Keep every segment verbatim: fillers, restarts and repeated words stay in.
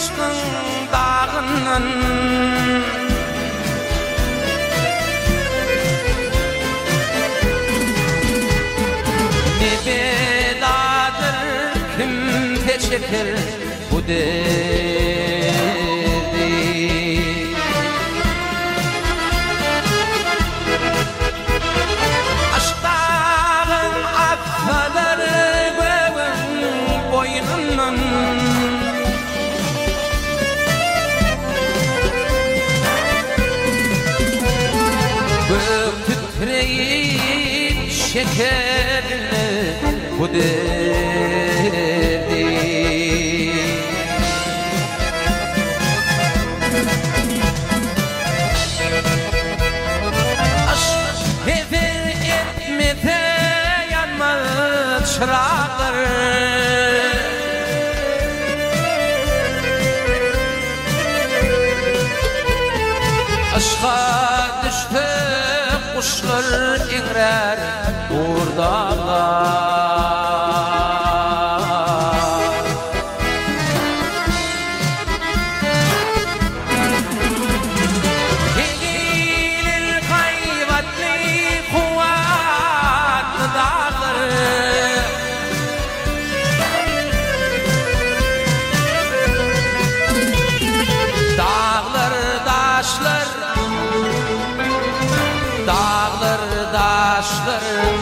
aşkın dağının ne bedadır kim çeker bu derdi. Aşkların affaları göğün boynunun gök titreyip şekerli bu derdi. Aşk hever etmede yanmaz çırağlar. Aşka düştü kuşlar ingrer urdalar. Gelir kayvatlı kuvvetli dağlar. Dağlar daşlar, dağlar daşlar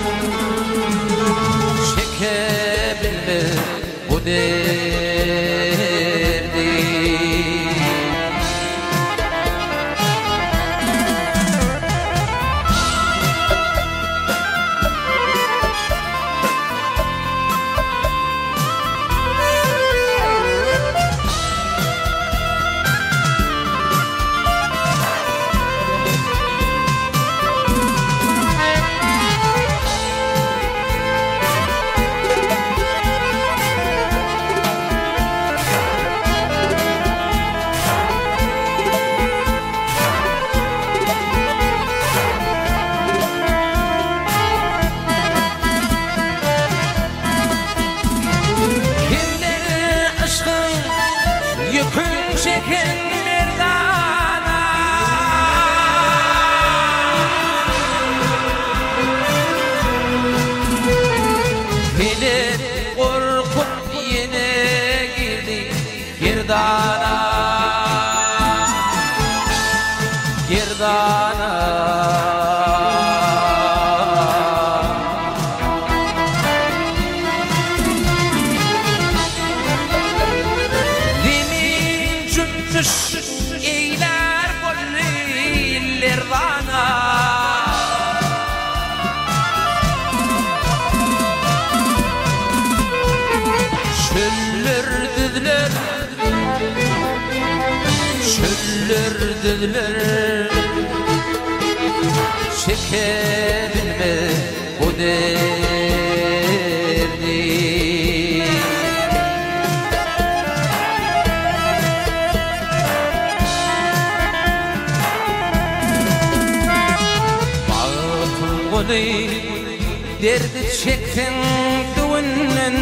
çekebilir bu derdi. Yükün çeken merdana bilir korkup yine girdi girdana, girdana. Eyler golliler bana şöller dediler, şöller dediler çekebilme bu derdi. Derdi çektin düğünden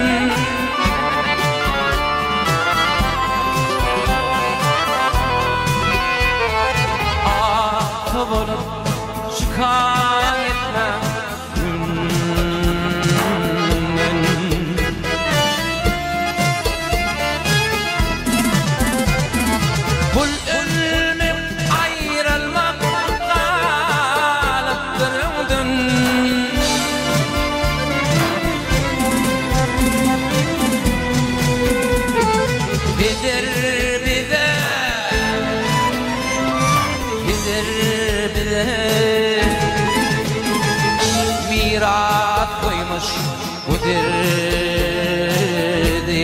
ah olup şikayetme günden. Kul ölmek ayrılmak kalıptır ömdün. Bidir bize, bidir bize miras koymuş bu derdi.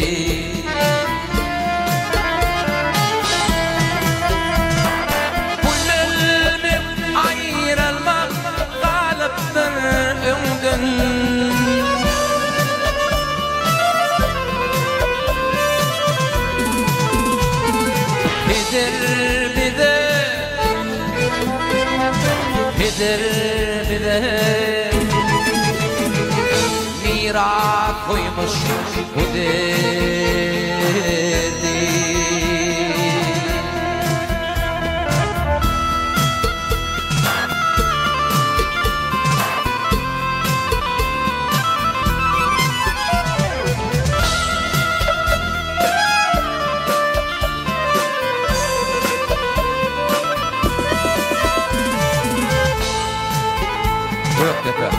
Kul ölmek ayrılmak kalıptır ömdün. Bidir bize, bidir bize miras koymuş bu derdi. Yok dede.